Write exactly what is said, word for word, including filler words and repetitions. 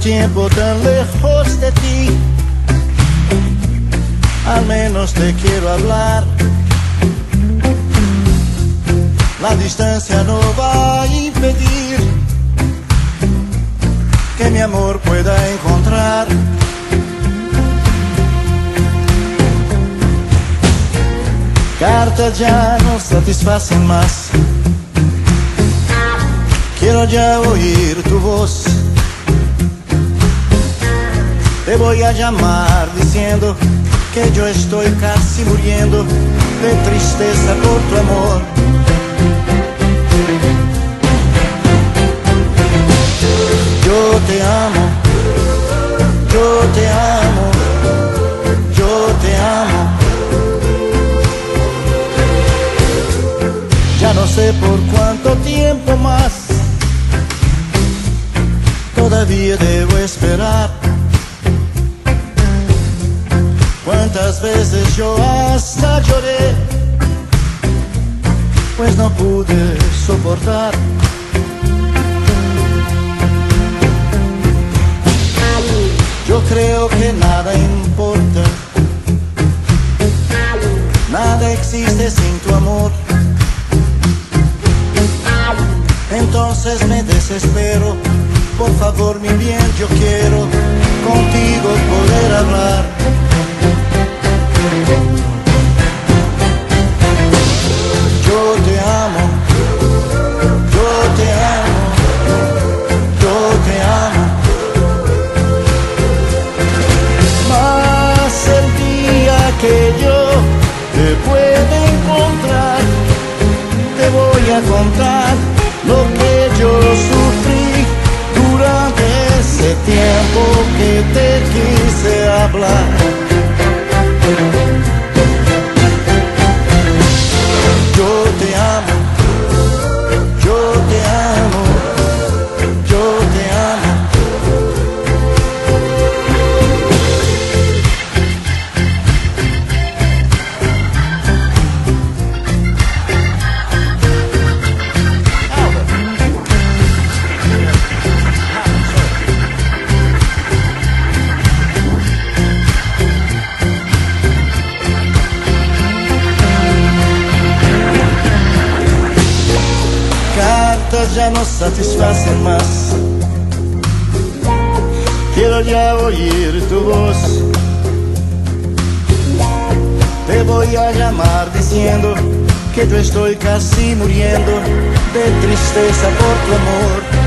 tiempo tan lejos de ti, al menos te quiero hablar. La distancia no va a impedir que mi amor pueda encontrar cartas ya no satisfacen más. Quiero ya oír tu voz. Te voy a llamar diciendo que yo estoy casi muriendo de tristeza por tu amor. Yo te amo, yo te amo, yo te amo. Ya no sé por cuánto tiempo más todavía debo esperar. Cuántas veces yo hasta lloré, pues no pude soportar yo creo que nada importa, nada existe sin tu amor. Entonces me desespero, por favor mi bien, yo quiero contigo poder hablar. Yo te amo, yo te amo, yo te amo. Mas el día que yo te pueda encontrar, te voy a contar lo que yo sufrí durante ese tiempo que te quise hablar. Yo te amo, yo te amo, yo te amo. Ya no satisfacen más. Quiero ya oír tu voz. Te voy a llamar diciendo que yo estoy casi muriendo de tristeza por tu amor.